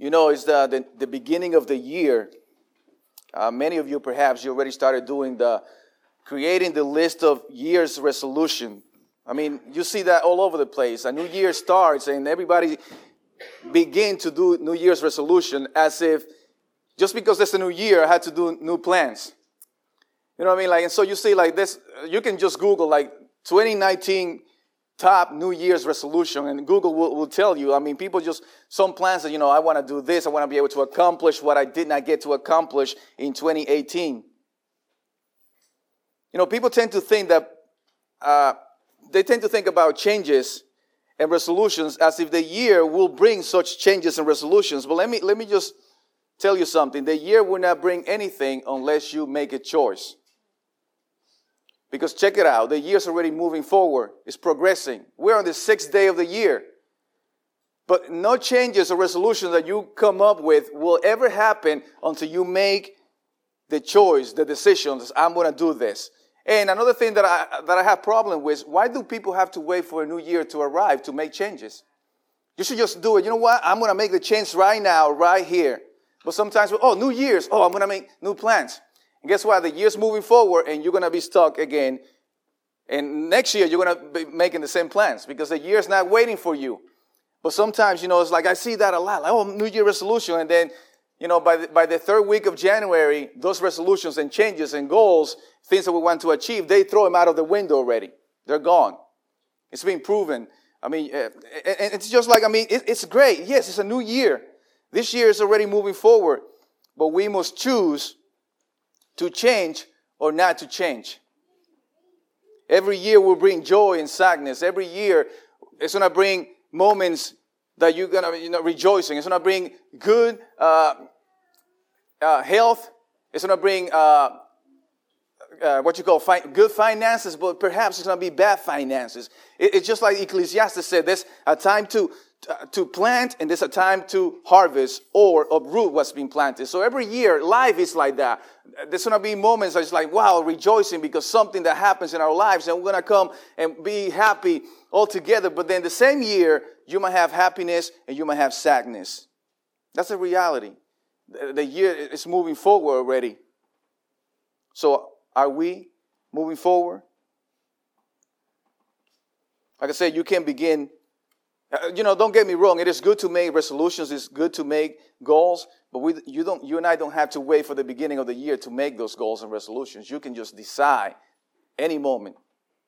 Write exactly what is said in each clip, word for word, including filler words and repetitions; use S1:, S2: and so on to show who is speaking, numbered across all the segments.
S1: You know, it's the, the, the beginning of the year. Uh, many of you, perhaps, you already started doing the, creating the list of year's resolution. I mean, you see that all over the place. A new year starts and everybody begin to do New Year's resolution as if just because it's a new year, I had to do new plans. You know what I mean? Like, and so you see like this, you can just Google like twenty nineteen top New Year's resolution, and Google will, will tell you. I mean, people just, some plans that, you know, I want to do this. I want to be able to accomplish what I did not get to accomplish in twenty eighteen. You know, people tend to think that, uh, they tend to think about changes and resolutions as if the year will bring such changes and resolutions. But let me, let me just tell you something. The year will not bring anything unless you make a choice. Because check it out, the year's already moving forward. It's progressing. We're on the sixth day of the year. But no changes or resolutions that you come up with will ever happen until you make the choice, the decisions. I'm going to do this. And another thing that I that I have problem with, why do people have to wait for a new year to arrive to make changes? You should just do it. You know what? I'm going to make the change right now, right here. But sometimes, oh, New Year's. Oh, I'm going to make new plans. And guess what? The year's moving forward and you're going to be stuck again. And next year, you're going to be making the same plans because the year's not waiting for you. But sometimes, you know, it's like I see that a lot. Like, oh, New Year resolution. And then, you know, by the, by the third week of January, those resolutions and changes and goals, things that we want to achieve, they throw them out of the window already. They're gone. It's been proven. I mean, and it's just like, I mean, it's great. Yes, it's a new year. This year is already moving forward. But we must choose to change or not to change. Every year will bring joy and sadness. Every year it's going to bring moments that you're going to, you know, rejoicing. It's going to bring good uh, uh, health. It's going to bring uh, uh, what you call fi- good finances, but perhaps it's going to be bad finances. It, it's just like Ecclesiastes said, there's a time to uh, to plant and there's a time to harvest or uproot what's been planted. So every year, life is like that. There's going to be moments that's like, wow, rejoicing because something that happens in our lives and we're going to come and be happy all together. But then the same year, you might have happiness and you might have sadness. That's the reality. The, the year is moving forward already. So are we moving forward? Like I said, you can begin. Uh, you know, don't get me wrong. It is good to make resolutions. It's good to make goals. But we, you don't, you and I don't have to wait for the beginning of the year to make those goals and resolutions. You can just decide any moment.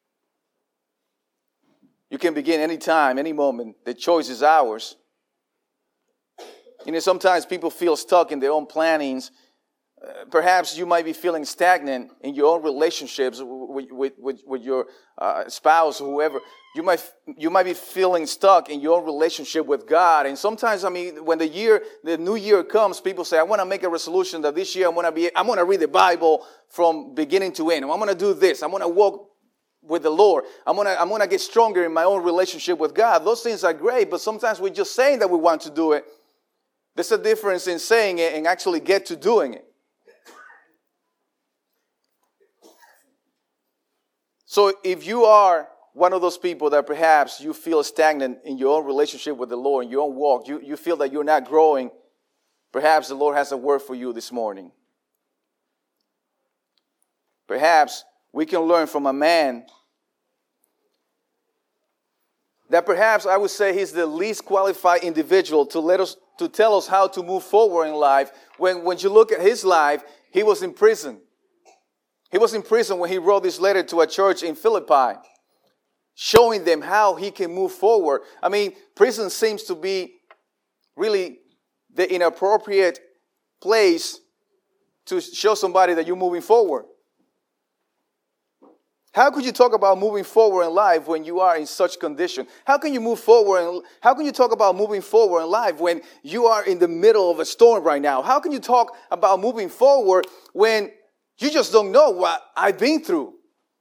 S1: You can begin any time, any moment. The choice is ours. You know, sometimes people feel stuck in their own plannings. Uh, perhaps you might be feeling stagnant in your own relationships with, with, with, with your uh, spouse or whoever. You might you might be feeling stuck in your own relationship with God. And sometimes, I mean, when the year, the new year comes, people say, I want to make a resolution that this year I'm going to be, I'm going to read the Bible from beginning to end. I'm going to do this. I'm going to walk with the Lord. I'm going to I'm going to get stronger in my own relationship with God. Those things are great, but sometimes we're just saying that we want to do it. There's a difference in saying it and actually get to doing it. So if you are one of those people that perhaps you feel stagnant in your own relationship with the Lord, in your own walk, you, you feel that you're not growing, perhaps the Lord has a word for you this morning. Perhaps we can learn from a man that perhaps I would say he's the least qualified individual to let us to tell us how to move forward in life. When, when you look at his life, he was in prison. He was in prison when he wrote this letter to a church in Philippi, showing them how he can move forward. I mean, prison seems to be really the inappropriate place to show somebody that you're moving forward. How could you talk about moving forward in life when you are in such condition? How can you move forward? And how can you talk about moving forward in life when you are in the middle of a storm right now? How can you talk about moving forward when you just don't know what I've been through?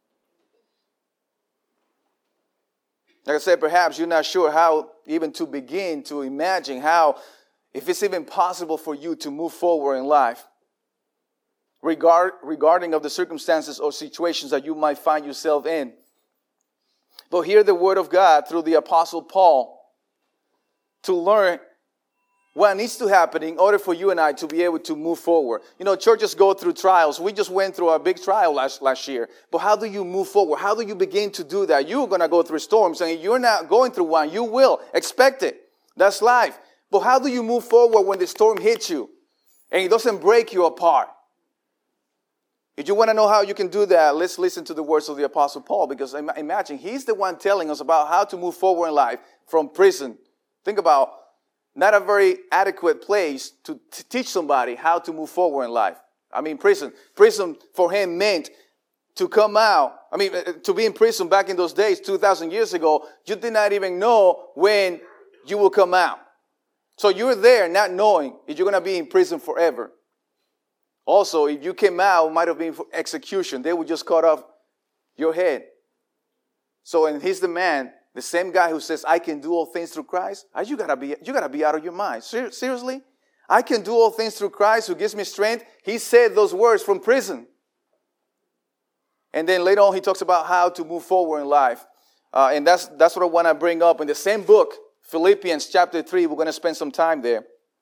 S1: Like I said, perhaps you're not sure how even to begin to imagine how, if it's even possible for you to move forward in life. Regard, regarding of the circumstances or situations that you might find yourself in. But hear the word of God through the Apostle Paul to learn what needs to happen in order for you and I to be able to move forward. You know, churches go through trials. We just went through a big trial last, last year. But how do you move forward? How do you begin to do that? You're going to go through storms, and if you're not going through one, you will. Expect it. That's life. But how do you move forward when the storm hits you and it doesn't break you apart? If you want to know how you can do that, let's listen to the words of the Apostle Paul, because imagine he's the one telling us about how to move forward in life from prison. Think about not a very adequate place to t- teach somebody how to move forward in life. I mean, prison. Prison for him meant to come out. I mean, to be in prison back in those days, two thousand years ago, you did not even know when you will come out. So you're there not knowing if you're going to be in prison forever. Also, if you came out, it might have been for execution. They would just cut off your head. So, and he's the man, the same guy who says, I can do all things through Christ. You gotta be, you gotta be out of your mind. Ser- seriously? I can do all things through Christ who gives me strength. He said those words from prison. And then later on, he talks about how to move forward in life. Uh, and that's, that's what I want to bring up. In the same book, Philippians chapter three, we're going to spend some time there.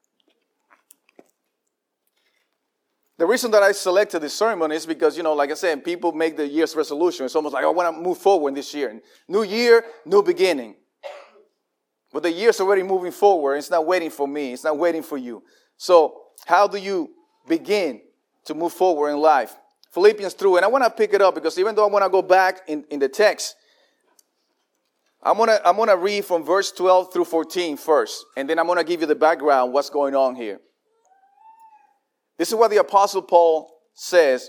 S1: The reason that I selected this sermon is because, you know, like I said, people make the year's resolution. It's almost like, I want to move forward this year. New year, new beginning. But the year's already moving forward. It's not waiting for me. It's not waiting for you. So how do you begin to move forward in life? Philippians three, and I want to pick it up because even though I want to go back in, in the text, I'm going to I'm going to read from verse twelve through fourteen first. And then I'm going to give you the background, what's going on here. This is what the Apostle Paul says.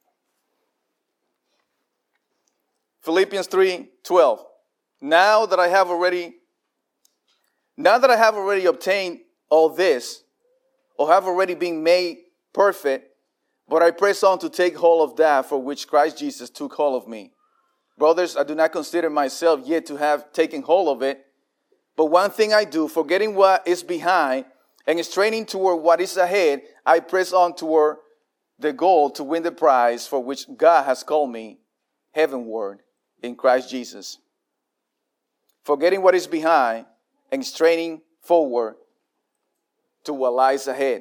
S1: Philippians three twelve. Now that I have already, now that I have already obtained all this, or have already been made perfect, but I press on to take hold of that for which Christ Jesus took hold of me. Brothers, I do not consider myself yet to have taken hold of it, but one thing I do, forgetting what is behind and straining toward what is ahead, I press on toward the goal to win the prize for which God has called me heavenward in Christ Jesus. Forgetting what is behind and straining forward to what lies ahead.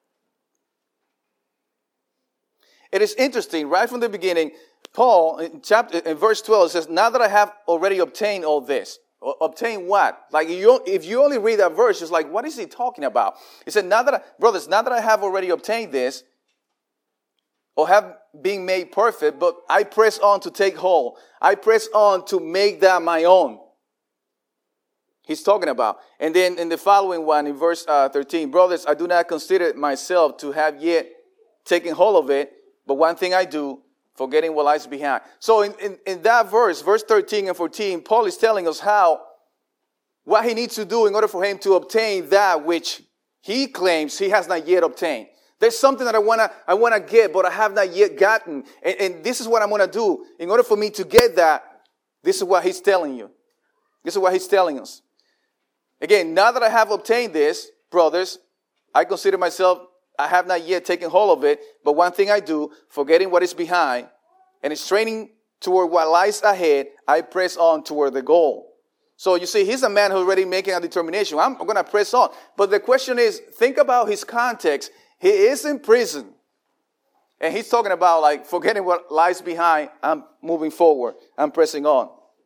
S1: It is interesting, right from the beginning, Paul, in chapter, in verse twelve, says, now that I have already obtained all this. Obtain what? Like, you, if you only read that verse, it's like, what is he talking about? He said, now that I, brothers, now that I have already obtained this, or have been made perfect, but I press on to take hold. I press on to make that my own. He's talking about. And then in the following one, in verse uh, thirteen, brothers, I do not consider myself to have yet taken hold of it, but one thing I do, forgetting what lies behind. So in, in, in that verse, verse thirteen and fourteen, Paul is telling us how, what he needs to do in order for him to obtain that which he claims he has not yet obtained. There's something that I want to I want to get, but I have not yet gotten. And, and this is what I'm going to do. In order for me to get that, this is what he's telling you. This is what he's telling us. Again, now that I have obtained this, brothers, I consider myself, I have not yet taken hold of it, but one thing I do, forgetting what is behind and straining toward what lies ahead, I press on toward the goal. So you see, he's a man who's already making a determination. I'm, I'm going to press on. But the question is, think about his context. He is in prison. And he's talking about, like, forgetting what lies behind, I'm moving forward. I'm pressing on.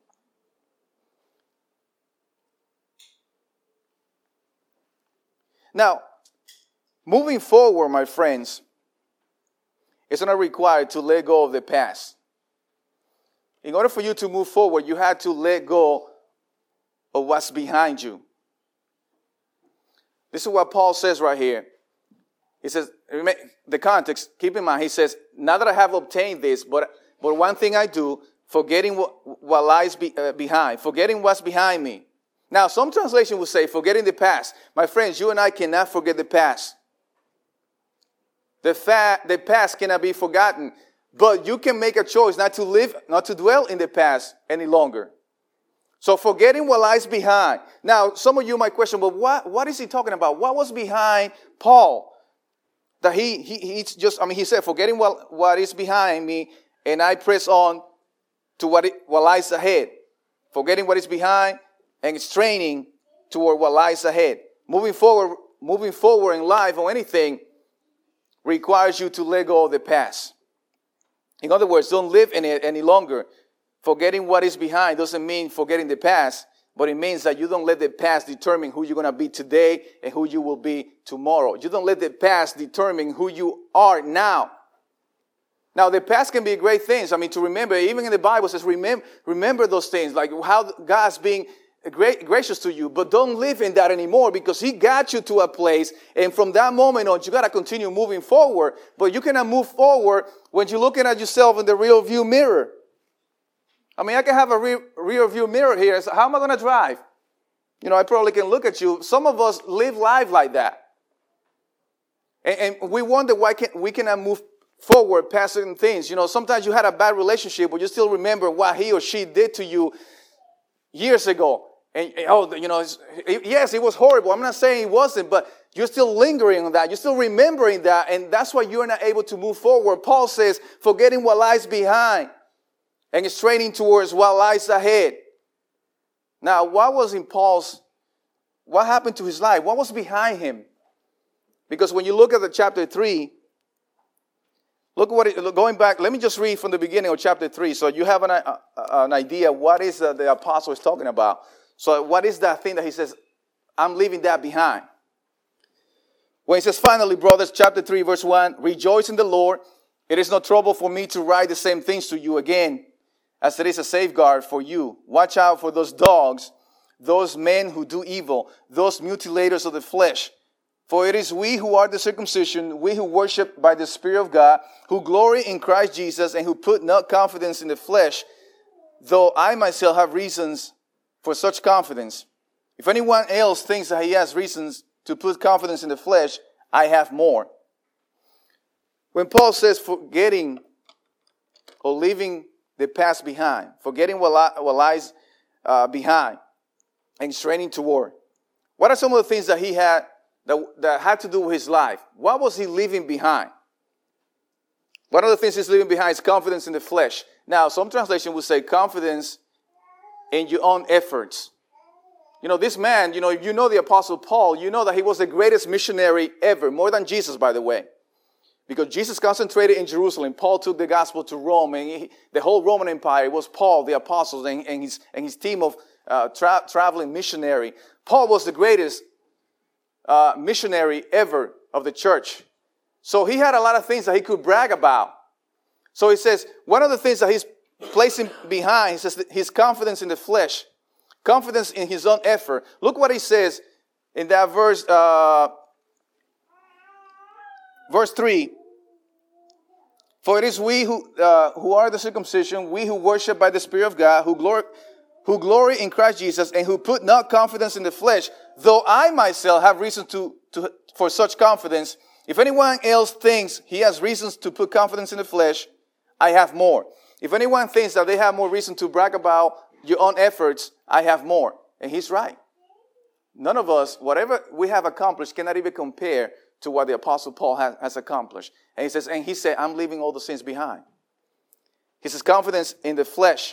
S1: Now, moving forward, my friends, it's not required to let go of the past. In order for you to move forward, you have to let go of what's behind you. This is what Paul says right here. He says, the context, keep in mind, he says, now that I have obtained this, but, but one thing I do, forgetting what, what lies be, uh, behind, forgetting what's behind me. Now, some translation will say, forgetting the past. My friends, you and I cannot forget the past. The, fa- the past cannot be forgotten. But you can make a choice not to live, not to dwell in the past any longer. So forgetting what lies behind. Now, some of you might question, but what, what is he talking about? What was behind Paul? That he, he, he's just, I mean, he said, forgetting what, what is behind me, and I press on to what, it, what lies ahead. Forgetting what is behind and straining toward what lies ahead. Moving forward moving forward in life or anything requires you to let go of the past. In other words, don't live in it any longer. Forgetting what is behind doesn't mean forgetting the past, but it means that you don't let the past determine who you're going to be today and who you will be tomorrow. You don't let the past determine who you are now. Now, the past can be great things. I mean, to remember, even in the Bible it says, remember, remember those things, like how God's being great, gracious to you. But don't live in that anymore, because He got you to a place, and from that moment on, you got to continue moving forward. But you cannot move forward when you're looking at yourself in the rear view mirror. I mean, I can have a rear, rear view mirror here. So how am I going to drive? You know, I probably can look at you. Some of us live life like that. And, and we wonder why can, we cannot move forward past certain things. You know, sometimes you had a bad relationship, but you still remember what he or she did to you years ago. And, oh, you know, it's, it, yes, it was horrible. I'm not saying it wasn't, but you're still lingering on that. You're still remembering that, and that's why you're not able to move forward. Paul says, forgetting what lies behind and straining towards what lies ahead. Now, what was in Paul's, what happened to his life? What was behind him? Because when you look at the chapter three, look at what it, going back, let me just read from the beginning of chapter three so you have an, uh, an idea what is uh, the apostle is talking about. So what is that thing that he says, I'm leaving that behind? When he says, finally, brothers, chapter three, verse one, rejoice in the Lord. It is no trouble for me to write the same things to you again, as it is a safeguard for you. Watch out for those dogs, those men who do evil, those mutilators of the flesh. For it is we who are the circumcision, we who worship by the Spirit of God, who glory in Christ Jesus, and who put no confidence in the flesh, though I myself have reasons for such confidence. If anyone else thinks that he has reasons to put confidence in the flesh, I have more. When Paul says forgetting or leaving the past behind, forgetting what, li- what lies uh, behind, and straining toward, what are some of the things that he had that, that had to do with his life? What was he leaving behind? One of the things he's leaving behind is confidence in the flesh. Now, some translation would say confidence in your own efforts. You know, this man, you know, if you know the Apostle Paul, you know that he was the greatest missionary ever, more than Jesus, by the way. Because Jesus concentrated in Jerusalem. Paul took the gospel to Rome, and he, the whole Roman Empire, it was Paul, the apostles, and, and, his, and his team of uh, tra- traveling missionary. Paul was the greatest uh, missionary ever of the church. So he had a lot of things that he could brag about. So he says, one of the things that he's placing behind, he says his confidence in the flesh, confidence in his own effort. Look what he says in that verse, uh, verse three. For it is we who uh, who are the circumcision, we who worship by the Spirit of God, who glory, who glory in Christ Jesus, and who put not confidence in the flesh, though I myself have reason to, to for such confidence. If anyone else thinks he has reasons to put confidence in the flesh, I have more. If anyone thinks that they have more reason to brag about your own efforts, I have more. And he's right. None of us, whatever we have accomplished, cannot even compare to what the Apostle Paul has, has accomplished. And he says, and he said, I'm leaving all the sins behind. He says, confidence in the flesh.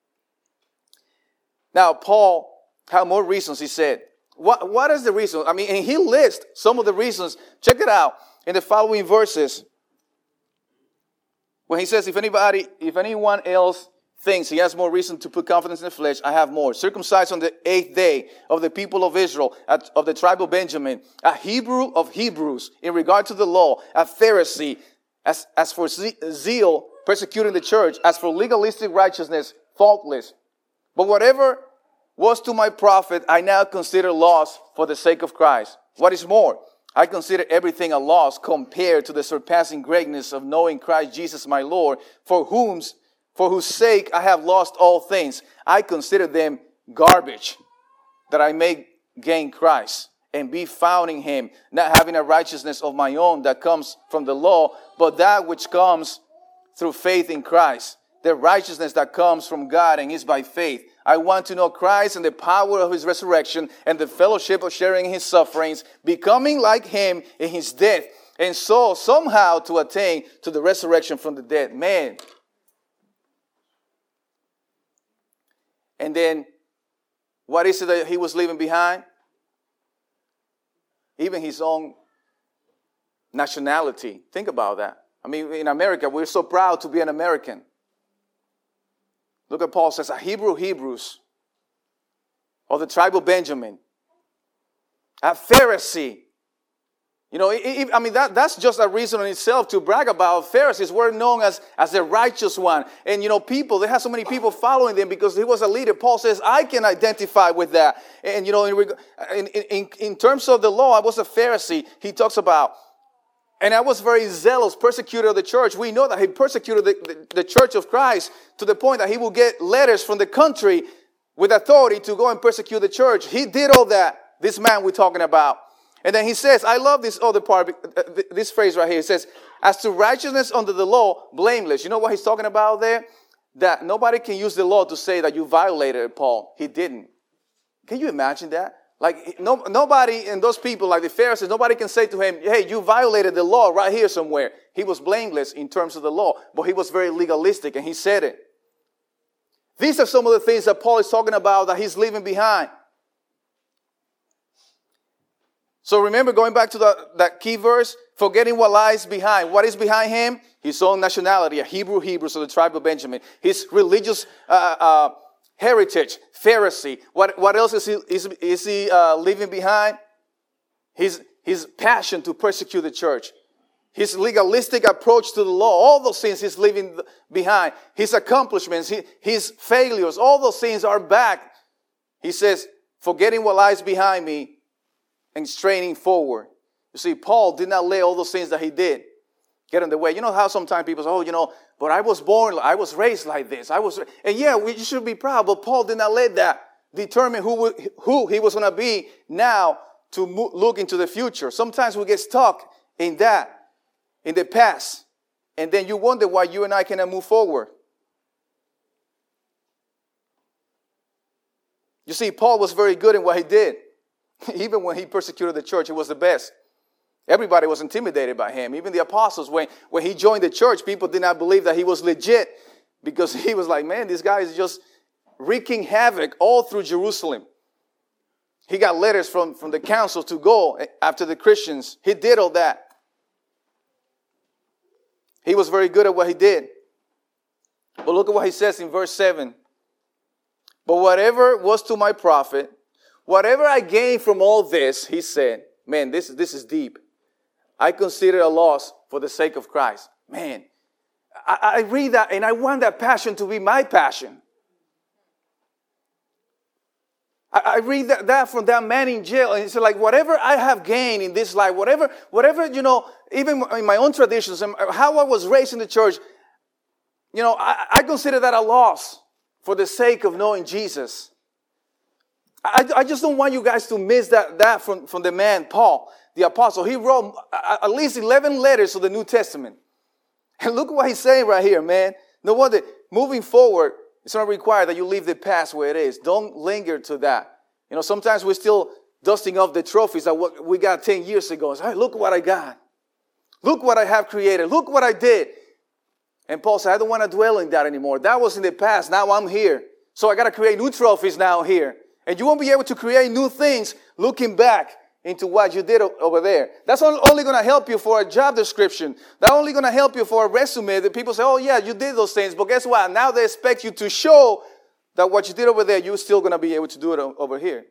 S1: Now, Paul had more reasons, he said. What, what is the reason? I mean, and he lists some of the reasons. Check it out in the following verses. When he says, if anybody, if anyone else thinks he has more reason to put confidence in the flesh, I have more. Circumcised on the eighth day of the people of Israel, at, of the tribe of Benjamin, a Hebrew of Hebrews in regard to the law, a Pharisee, as, as for zeal, persecuting the church, as for legalistic righteousness, faultless. But whatever was to my profit, I now consider loss for the sake of Christ. What is more, I consider everything a loss compared to the surpassing greatness of knowing Christ Jesus my Lord, for whom, for whose sake I have lost all things. I consider them garbage, that I may gain Christ and be found in him, not having a righteousness of my own that comes from the law, but that which comes through faith in Christ, the righteousness that comes from God and is by faith. I want to know Christ and the power of his resurrection and the fellowship of sharing in his sufferings, becoming like him in his death, and so somehow to attain to the resurrection from the dead. Man. And then, what is it that he was leaving behind? even his own nationality. Think about that. I mean, in America, we're so proud to be an American. Look at Paul says, a Hebrew Hebrews, of the tribe of Benjamin, a Pharisee. You know, I mean, that, that's just a reason in itself to brag about. Pharisees were known as, as the righteous one. And, you know, people, they had so many people following them because he was a leader. Paul says, I can identify with that. And, you know, in, in, in terms of the law, I was a Pharisee. He talks about, and I was very zealous, persecutor of the church. We know that he persecuted the, the, the church of Christ to the point that he would get letters from the country with authority to go and persecute the church. He did all that, this man we're talking about. And then he says, I love this other part, this phrase right here. It says, as to righteousness under the law, blameless. You know what he's talking about there? That nobody can use the law to say that you violated it, Paul. He didn't. Can you imagine that? Like, no, nobody, and those people, like the Pharisees, nobody can say to him, hey, you violated the law right here somewhere. He was blameless in terms of the law, but he was very legalistic, and he said it. These are some of the things that Paul is talking about that he's leaving behind. So remember, going back to the, that key verse, forgetting what lies behind. What is behind him? His own nationality, a Hebrew Hebrew, so the tribe of Benjamin. His religious uh, uh, heritage, Pharisee. What, what else is he, is, is he uh, leaving behind? His, his passion to persecute the church. His legalistic approach to the law. All those things he's leaving behind. His accomplishments, his, his failures, all those things are back. He says, forgetting what lies behind me, and straining forward. You see, Paul did not let all those things that he did get in the way. You know how sometimes people say, oh, you know, but I was born, I was raised like this. I was, and yeah, we should be proud, but Paul did not let that determine who, who he was going to be now to mo- look into the future. Sometimes we get stuck in that, in the past, and then you wonder why you and I cannot move forward. You see, Paul was very good in what he did. Even when he persecuted the church, he was the best. Everybody was intimidated by him. Even the apostles, when, when he joined the church, people did not believe that he was legit because he was like, man, this guy is just wreaking havoc all through Jerusalem. He got letters from, from the council to go after the Christians. He did all that. He was very good at what he did. But look at what he says in verse seven. But whatever was to my profit, whatever I gained from all this, he said, man, this, this is deep. I consider a loss for the sake of Christ. Man, I, I read that and I want that passion to be my passion. I, I read that, that from that man in jail, and it's like, whatever I have gained in this life, whatever, whatever, you know, even in my own traditions and how I was raised in the church, you know, I, I consider that a loss for the sake of knowing Jesus. I, I just don't want you guys to miss that, that from, from the man, Paul, the apostle. He wrote at least eleven letters of the New Testament. And look what he's saying right here, man. No wonder, moving forward, it's not required that you leave the past where it is. Don't linger to that. You know, sometimes we're still dusting off the trophies that what we got ten years ago. It's, hey, look what I got. Look what I have created. Look what I did. And Paul said, I don't want to dwell in that anymore. That was in the past. Now I'm here. So I got to create new trophies now here. And you won't be able to create new things looking back into what you did over there. That's only going to help you for a job description. That's only going to help you for a resume that people say, oh yeah, you did those things. But guess what? Now they expect you to show that what you did over there, you're still going to be able to do it over here.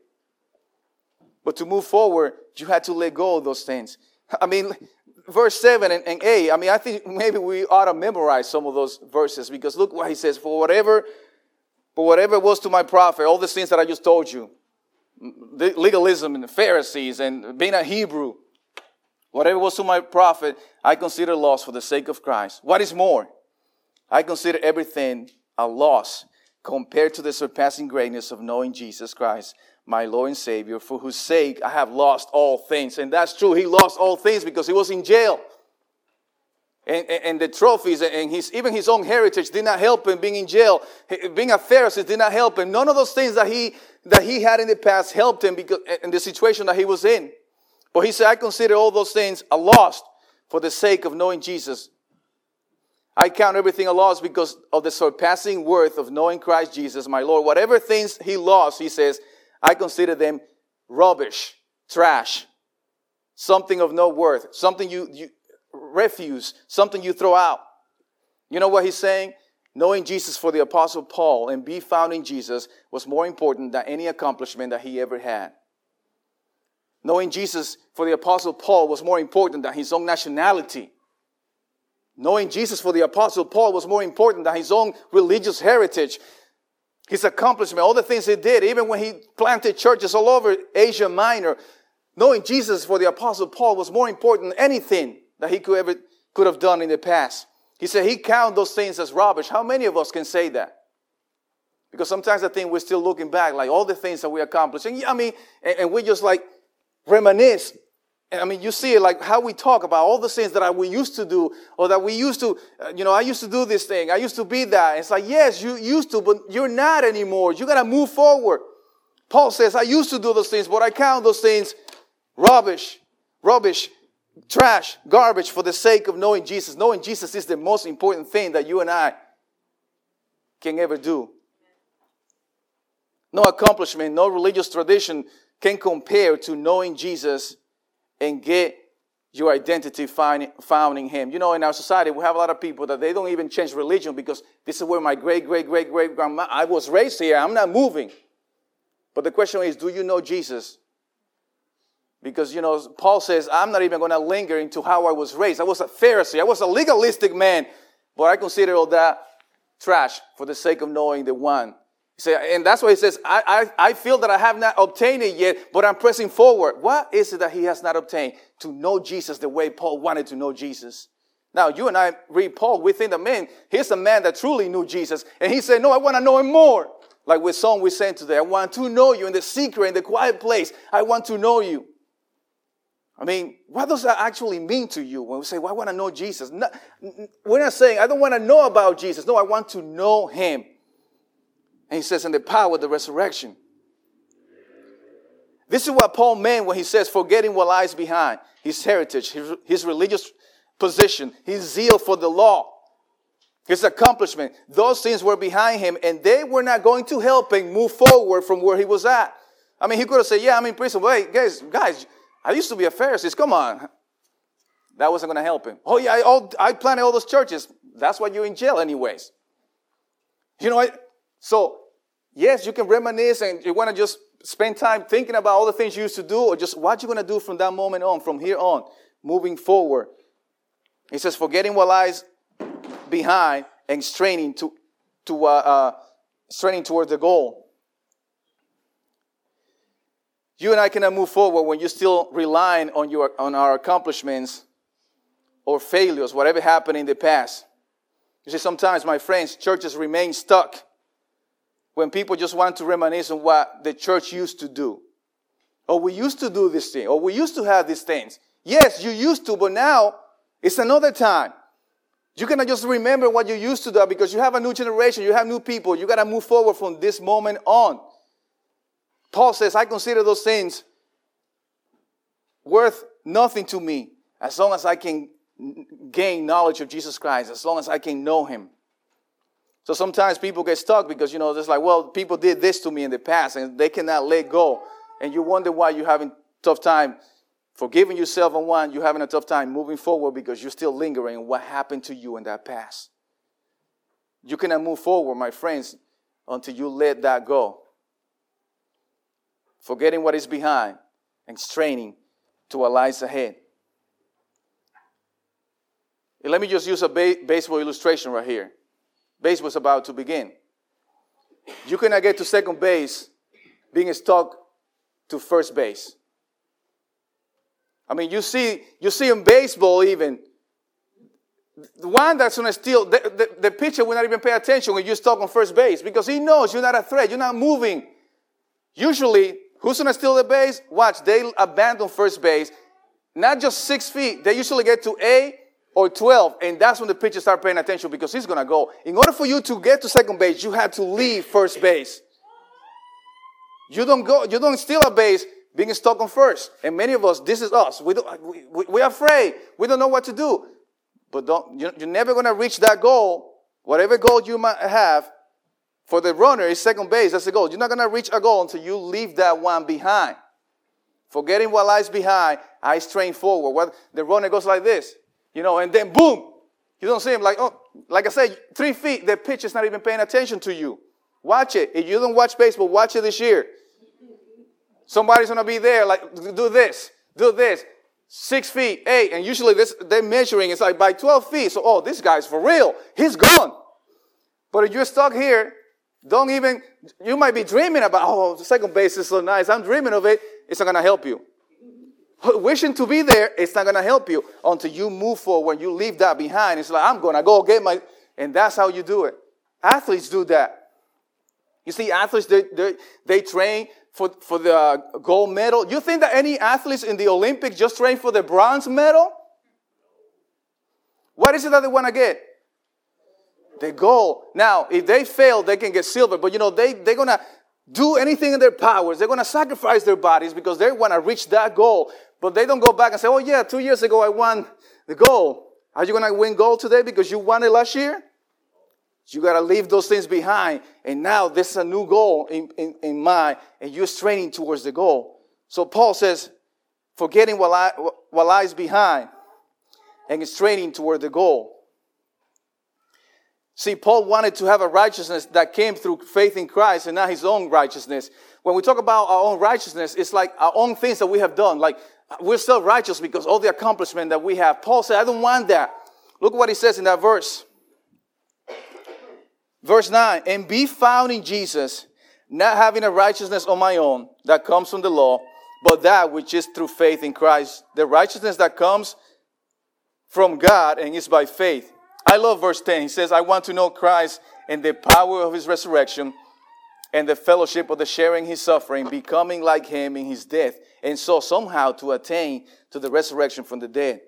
S1: But to move forward, you had to let go of those things. I mean, verse seven and, and eight, I mean, I think maybe we ought to memorize some of those verses because look what he says, for whatever... But whatever was to my profit, all the things that I just told you, the legalism and the Pharisees and being a Hebrew, whatever was to my profit, I consider loss for the sake of Christ. What is more, I consider everything a loss compared to the surpassing greatness of knowing Jesus Christ, my Lord and Savior, for whose sake I have lost all things. And that's true. He lost all things because he was in jail. And, and, and the trophies and his, even his own heritage did not help him being in jail. Being a Pharisee did not help him. None of those things that he that he had in the past helped him because in the situation that he was in. But he said, I consider all those things a loss for the sake of knowing Jesus. I count everything a loss because of the surpassing worth of knowing Christ Jesus, my Lord. Whatever things he lost, he says, I consider them rubbish, trash, something of no worth, something you, you refuse, something you throw out. You know what he's saying? Knowing Jesus for the Apostle Paul and be found in Jesus was more important than any accomplishment that he ever had. Knowing Jesus for the Apostle Paul was more important than his own nationality. Knowing Jesus for the Apostle Paul was more important than his own religious heritage, his accomplishment, all the things he did, even when he planted churches all over Asia Minor. Knowing Jesus for the Apostle Paul was more important than anything that he could ever could have done in the past. He said he counted those things as rubbish. How many of us can say that? Because sometimes I think we're still looking back, like all the things that we accomplished. And I mean, and, and we just like reminisce. And I mean, you see it like how we talk about all the things that I, we used to do, or that we used to, uh, you know, I used to do this thing. I used to be that. It's like, yes, you used to, but you're not anymore. You got to move forward. Paul says, I used to do those things, but I count those things rubbish, rubbish, trash, garbage for the sake of knowing Jesus. Knowing Jesus is the most important thing that you and I can ever do. No accomplishment, no religious tradition can compare to knowing Jesus and get your identity find, found in him. You know, in our society, we have a lot of people that they don't even change religion because this is where my great, great, great, great grandma, I was raised here. I'm not moving. But the question is, do you know Jesus? Because, you know, Paul says, I'm not even going to linger into how I was raised. I was a Pharisee. I was a legalistic man. But I consider all that trash for the sake of knowing the one. He said, and that's why he says, I, I, I feel that I have not obtained it yet, but I'm pressing forward. What is it that he has not obtained? To know Jesus the way Paul wanted to know Jesus. Now, you and I read Paul, we think that, man, here's a man that truly knew Jesus. And he said, no, I want to know him more. Like with song we sang today, I want to know you in the secret, in the quiet place. I want to know you. I mean, what does that actually mean to you when we say, well, I want to know Jesus? No, we're not saying, I don't want to know about Jesus. No, I want to know him. And he says, in the power of the resurrection. This is what Paul meant when he says, forgetting what lies behind. His heritage, his, his religious position, his zeal for the law, his accomplishment. Those things were behind him, and they were not going to help him move forward from where he was at. I mean, he could have said, yeah, I'm in prison. Wait, guys, guys, I used to be a Pharisee. Come on. That wasn't going to help him. Oh, yeah, I, all, I planted all those churches. That's why you're in jail anyways. You know what? So, yes, you can reminisce and you want to just spend time thinking about all the things you used to do or just what you're going to do from that moment on, from here on, moving forward. He says, forgetting what lies behind and straining to, to uh, uh, straining towards the goal. You and I cannot move forward when you're still relying on your on our accomplishments or failures, whatever happened in the past. You see, sometimes, my friends, churches remain stuck when people just want to reminisce on what the church used to do. Or we used to do this thing, or we used to have these things. Yes, you used to, but now it's another time. You cannot just remember what you used to do because you have a new generation, you have new people. You got to move forward from this moment on. Paul says, I consider those things worth nothing to me as long as I can gain knowledge of Jesus Christ, as long as I can know him. So sometimes people get stuck because, you know, it's like, well, people did this to me in the past and they cannot let go. And you wonder why you're having a tough time forgiving yourself on one, you're having a tough time moving forward because you're still lingering on what happened to you in that past. You cannot move forward, my friends, until you let that go. Forgetting what is behind and straining to what lies ahead. And let me just use a ba- baseball illustration right here. Baseball's about to begin. You cannot get to second base being stuck to first base. I mean, you see, you see in baseball even, the one that's going to steal, the, the, the pitcher will not even pay attention when you're stuck on first base because he knows you're not a threat, you're not moving. Usually, who's going to steal the base? Watch, they abandon first base. Not just six feet. They usually get to A or twelve, and that's when the pitcher start paying attention because he's going to go. In order for you to get to second base, you have to leave first base. You don't go. You don't steal a base being stuck on first. And many of us, this is us. We don't, we, we, we're afraid. We don't know what to do. But don't, you're, you're never going to reach that goal. Whatever goal you might have, for the runner is second base. That's the goal. You're not going to reach a goal until you leave that one behind. Forgetting what lies behind, I strain forward. What, the runner goes like this, you know, and then boom. You don't see him like, oh, like I said, three feet, the pitch is not even paying attention to you. Watch it. If you don't watch baseball, watch it this year. Somebody's going to be there, like, do this, do this. Six feet, eight, and usually this, they're measuring, it's like by twelve feet. So, oh, this guy's for real. He's gone. But if you're stuck here, don't even, you might be dreaming about, oh, the second base is so nice. I'm dreaming of it. It's not going to help you. Wishing to be there, it's not going to help you until you move forward. When you leave that behind, it's like, I'm going to go get my, and that's how you do it. Athletes do that. You see, athletes, they, they, they train for, for the gold medal. You think that any athletes in the Olympics just train for the bronze medal? What is it that they want to get? The gold. Now, if they fail, they can get silver. But, you know, they, they're going to do anything in their powers. They're going to sacrifice their bodies because they want to reach that goal. But they don't go back and say, oh, yeah, two years ago I won the gold. Are you going to win gold today because you won it last year? You got to leave those things behind. And now there's a new goal in, in, in mind, and you're straining towards the goal. So Paul says, forgetting what, lie, what lies behind and straining toward the goal. See, Paul wanted to have a righteousness that came through faith in Christ and not his own righteousness. When we talk about our own righteousness, it's like our own things that we have done. Like, we're self-righteous because all the accomplishment that we have. Paul said, I don't want that. Look what he says in that verse. Verse nine, and be found in Jesus, not having a righteousness of my own that comes from the law, but that which is through faith in Christ. The righteousness that comes from God and is by faith. I love verse ten. He says, I want to know Christ and the power of his resurrection and the fellowship of the sharing his suffering, becoming like him in his death, and so somehow to attain to the resurrection from the dead.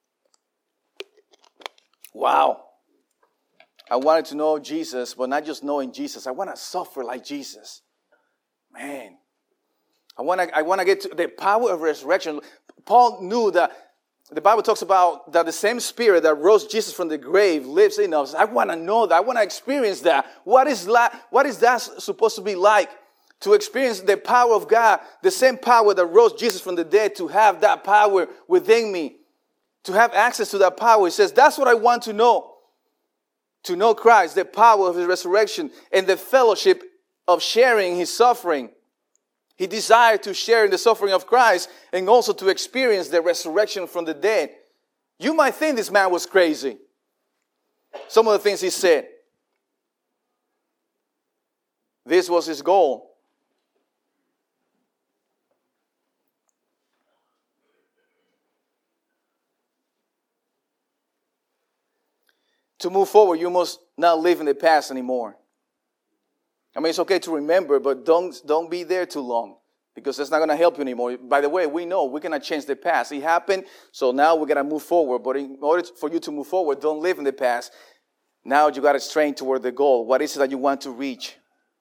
S1: Wow. I wanted to know Jesus, but not just knowing Jesus. I want to suffer like Jesus. Man. I want to I want to get to the power of resurrection. Paul knew that the Bible talks about that the same spirit that rose Jesus from the grave lives in us. I want to know that. I want to experience that. What is, la- what is that supposed to be like? To experience the power of God, the same power that rose Jesus from the dead, to have that power within me, to have access to that power. He says, that's what I want to know. To know Christ, the power of his resurrection, and the fellowship of sharing his suffering. He desired to share in the suffering of Christ and also to experience the resurrection from the dead. You might think this man was crazy. Some of the things he said. This was his goal. To move forward, you must not live in the past anymore. I mean, it's okay to remember, but don't, don't be there too long, because that's not going to help you anymore. By the way, we know we cannot change the past. It happened, so now we're going to move forward. But in order for you to move forward, don't live in the past. Now you got to strain toward the goal. What is it that you want to reach?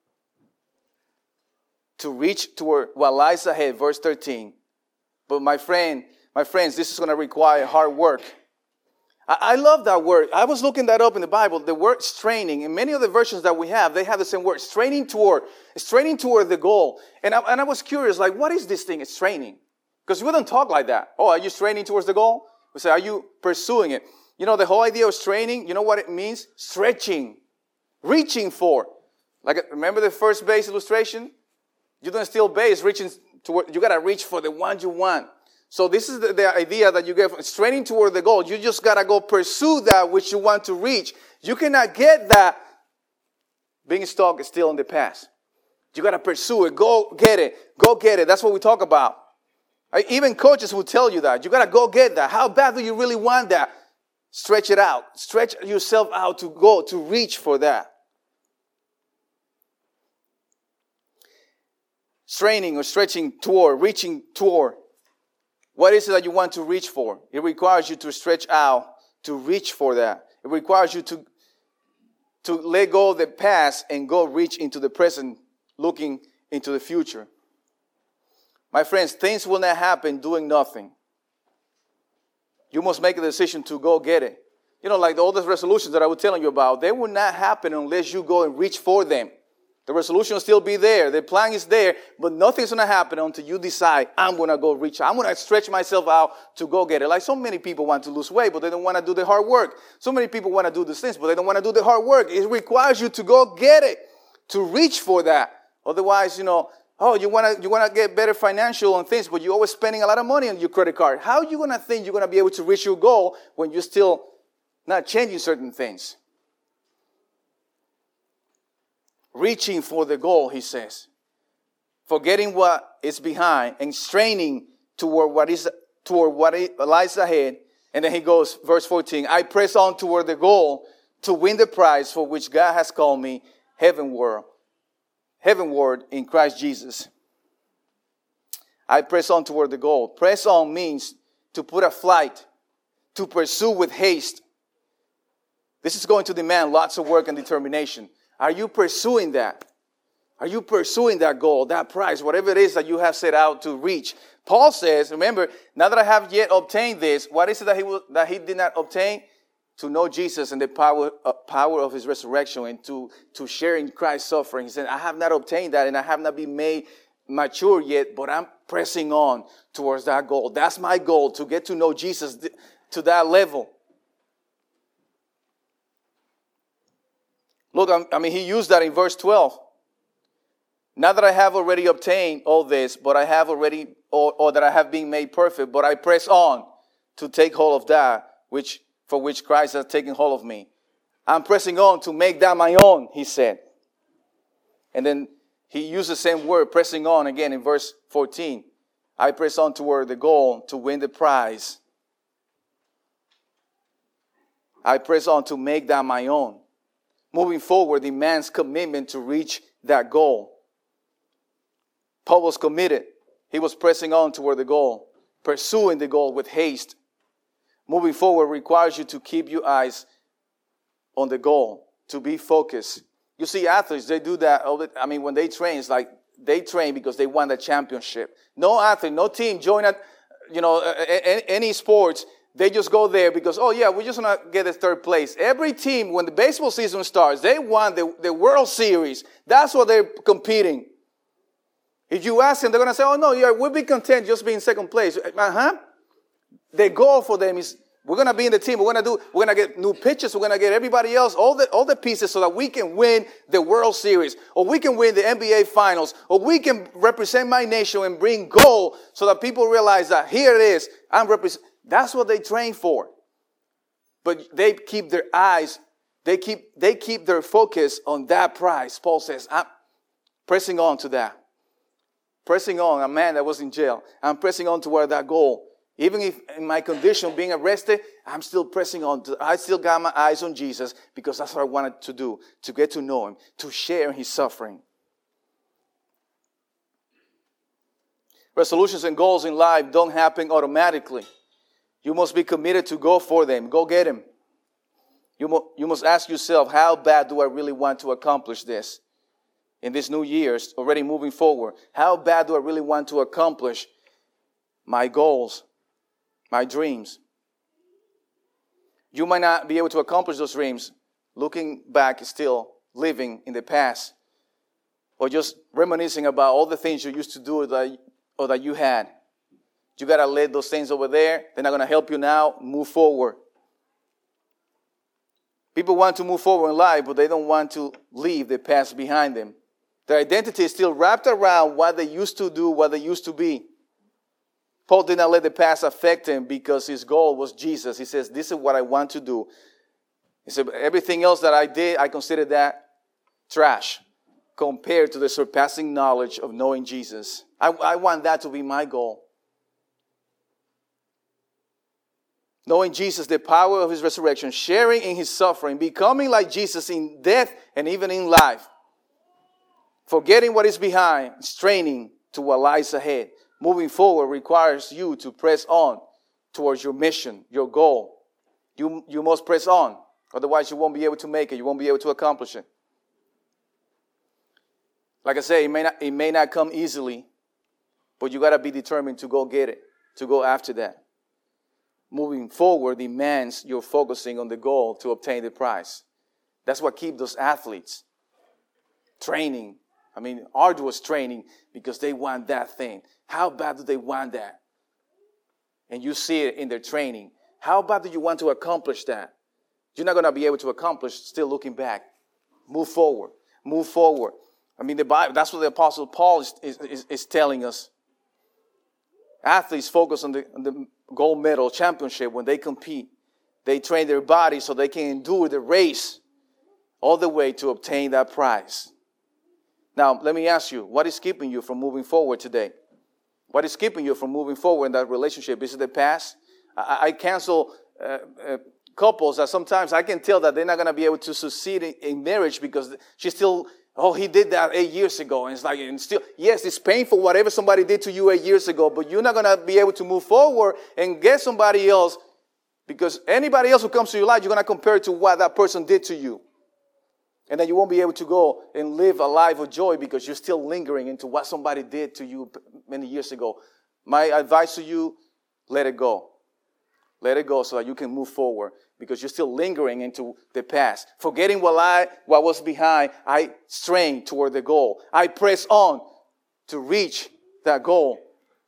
S1: To reach toward what lies ahead, verse thirteen. But my friend, my friends, this is going to require hard work. I love that word. I was looking that up in the Bible. The word straining, in many of the versions that we have, they have the same word, straining toward, straining toward the goal. And I, and I was curious, like, what is this thing? It's straining. Because we don't talk like that. Oh, are you straining towards the goal? We say, are you pursuing it? You know, the whole idea of straining, you know what it means? Stretching, reaching for. Like, remember the first base illustration? You don't steal base, reaching toward, you got to reach for the one you want. So this is the, the idea that you get from straining toward the goal. You just got to go pursue that which you want to reach. You cannot get that being stuck still in the past. You got to pursue it. Go get it. Go get it. That's what we talk about. Even coaches will tell you that. You got to go get that. How bad do you really want that? Stretch it out. Stretch yourself out to go, to reach for that. Straining or stretching toward, reaching toward. What is it that you want to reach for? It requires you to stretch out, to reach for that. It requires you to, to let go of the past and go reach into the present, looking into the future. My friends, things will not happen doing nothing. You must make a decision to go get it. You know, like all those resolutions that I was telling you about, they will not happen unless you go and reach for them. The resolution will still be there. The plan is there, but nothing's going to happen until you decide, I'm going to go reach out. I'm going to stretch myself out to go get it. Like so many people want to lose weight, but they don't want to do the hard work. So many people want to do these things, but they don't want to do the hard work. It requires you to go get it, to reach for that. Otherwise, you know, oh, you want to you want to get better financial on things, but you're always spending a lot of money on your credit card. How are you going to think you're going to be able to reach your goal when you're still not changing certain things? Reaching for the goal, he says. Forgetting what is behind and straining toward what is toward what lies ahead. And then he goes, verse fourteen, I press on toward the goal to win the prize for which God has called me heavenward, heavenward in Christ Jesus. I press on toward the goal. Press on means to put a flight, to pursue with haste. This is going to demand lots of work and determination. Are you pursuing that? Are you pursuing that goal, that prize, whatever it is that you have set out to reach? Paul says, remember, now that I have yet obtained this, what is it that he will, that he did not obtain? To know Jesus and the power, uh, power of his resurrection and to, to share in Christ's suffering. He said, I have not obtained that and I have not been made mature yet, but I'm pressing on towards that goal. That's my goal, to get to know Jesus th- to that level. Look, I mean, he used that in verse twelve. Not that I have already obtained all this, but I have already, or, or that I have been made perfect, but I press on to take hold of that which for which Christ has taken hold of me. I'm pressing on to make that my own, he said. And then he used the same word, pressing on, again in verse fourteen. I press on toward the goal to win the prize. I press on to make that my own. Moving forward demands commitment to reach that goal. Paul was committed. He was pressing on toward the goal, pursuing the goal with haste. Moving forward requires you to keep your eyes on the goal, to be focused. You see, athletes, they do that. I mean, when they train, it's like they train because they won the championship. No athlete, no team join at, you know, any sports. They just go there because, oh yeah, we're just going to get the third place. Every team, when the baseball season starts, they won the, the World Series. That's what they're competing. If you ask them, they're going to say, oh no, yeah, we'll be content just being second place. Uh-huh. The goal for them is, we're going to be in the team. We're going to do, we're going to get new pitchers. We're going to get everybody else, all the, all the pieces so that we can win the World Series, or we can win the N B A Finals, or we can represent my nation and bring gold so that people realize that here it is. I'm represent. That's what they train for. But they keep their eyes, they keep, they keep their focus on that prize. Paul says, I'm pressing on to that. Pressing on, a man that was in jail. I'm pressing on toward that goal. Even if in my condition being arrested, I'm still pressing on. To, I still got my eyes on Jesus because that's what I wanted to do, to get to know him, to share his suffering. Resolutions and goals in life don't happen automatically. You must be committed to go for them. Go get them. You, mo- you must ask yourself, how bad do I really want to accomplish this? In this new year, already moving forward, how bad do I really want to accomplish my goals, my dreams? You might not be able to accomplish those dreams looking back, still living in the past, or just reminiscing about all the things you used to do that, or that you had. You got to let those things over there. They're not going to help you now. Move forward. People want to move forward in life, but they don't want to leave the past behind them. Their identity is still wrapped around what they used to do, what they used to be. Paul did not let the past affect him because his goal was Jesus. He says, this is what I want to do. He said, everything else that I did, I consider that trash compared to the surpassing knowledge of knowing Jesus. I, I want that to be my goal. Knowing Jesus, the power of his resurrection, sharing in his suffering, becoming like Jesus in death and even in life. Forgetting what is behind, straining to what lies ahead. Moving forward requires you to press on towards your mission, your goal. You, you must press on. Otherwise, you won't be able to make it. You won't be able to accomplish it. Like I say, it may not, it may not come easily, but you got to be determined to go get it, to go after that. Moving forward demands you're focusing on the goal to obtain the prize. That's what keeps those athletes. training. I mean, arduous training because they want that thing. How bad do they want that? And you see it in their training. How bad do you want to accomplish that? You're not going to be able to accomplish still looking back. Move forward. Move forward. I mean, the Bible, that's what the Apostle Paul is, is, is telling us. Athletes focus on the, on the gold medal championship when they compete. They train their body so they can endure the race all the way to obtain that prize. Now, let me ask you, what is keeping you from moving forward today? What is keeping you from moving forward in that relationship? Is it the past? I, I cancel uh, uh, couples that sometimes I can tell that they're not going to be able to succeed in, in marriage because she's still, oh, he did that eight years ago. And it's like, and still, yes, it's painful whatever somebody did to you eight years ago, but you're not going to be able to move forward and get somebody else because anybody else who comes to your life, you're going to compare it to what that person did to you. And then you won't be able to go and live a life of joy because you're still lingering into what somebody did to you many years ago. My advice to you, let it go. Let it go so that you can move forward because you're still lingering into the past. Forgetting what I, what was behind, I strain toward the goal. I press on to reach that goal.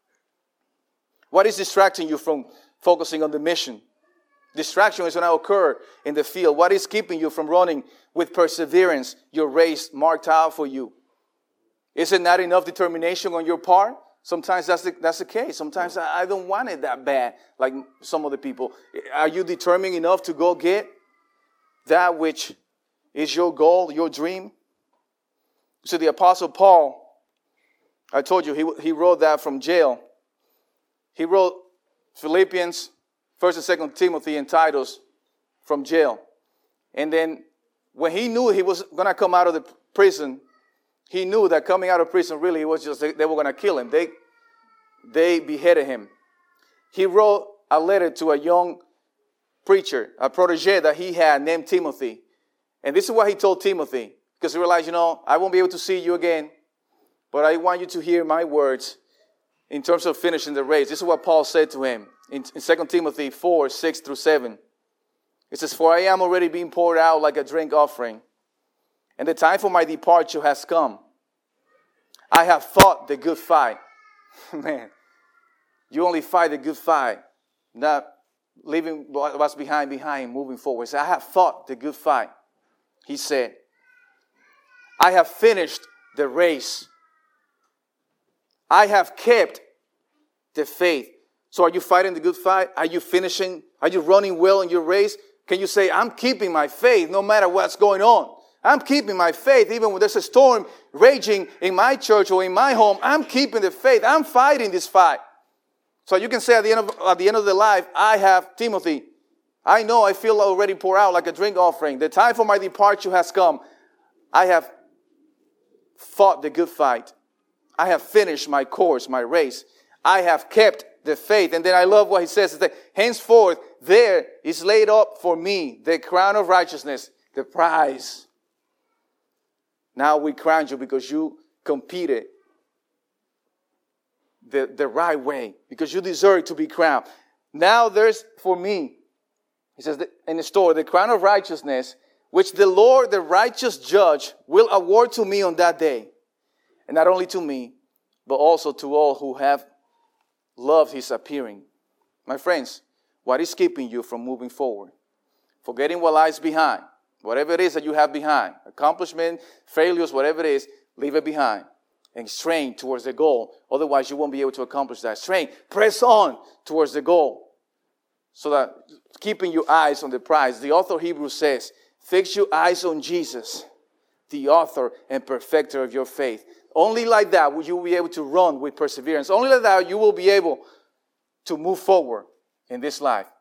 S1: What is distracting you from focusing on the mission? Distraction is going to occur in the field. What is keeping you from running with perseverance your race marked out for you? Is it not enough determination on your part? Sometimes that's the, that's the case. Sometimes I, I don't want it that bad like some of the people. Are you determined enough to go get that which is your goal, your dream? So the Apostle Paul, I told you, he, he wrote that from jail. He wrote Philippians, First and Second Timothy, and Titus from jail. And then when he knew he was going to come out of the prison, he knew that coming out of prison really was just they, they were going to kill him. They, they beheaded him. He wrote a letter to a young preacher, a protege that he had named Timothy. And this is what he told Timothy. Because he realized, you know, I won't be able to see you again, but I want you to hear my words in terms of finishing the race. This is what Paul said to him in, in Second Timothy four, six through seven. It says, "For I am already being poured out like a drink offering, and the time for my departure has come. I have fought the good fight." Man, you only fight the good fight, not leaving what's behind behind, moving forward. So I have fought the good fight. He said, "I have finished the race. I have kept the faith." So are you fighting the good fight? Are you finishing? Are you running well in your race? Can you say, I'm keeping my faith no matter what's going on? I'm keeping my faith even when there's a storm raging in my church or in my home. I'm keeping the faith. I'm fighting this fight. So you can say at the end of, at the end of the life, I have Timothy. I know I feel already poured out like a drink offering. The time for my departure has come. I have fought the good fight. I have finished my course, my race. I have kept the faith. And then I love what he says, is that henceforth there is laid up for me the crown of righteousness, the prize. Now we crown you because you competed the, the right way, because you deserve to be crowned. Now there's for me, he says in the story, the crown of righteousness, which the Lord, the righteous judge, will award to me on that day. And not only to me, but also to all who have loved his appearing. My friends, what is keeping you from moving forward? Forgetting what lies behind. Whatever it is that you have behind, accomplishment, failures, whatever it is, leave it behind and strain towards the goal. Otherwise, you won't be able to accomplish that. Strain, press on towards the goal so that keeping your eyes on the prize. The author of Hebrews says, fix your eyes on Jesus, the author and perfecter of your faith. Only like that will you be able to run with perseverance. Only like that you will be able to move forward in this life.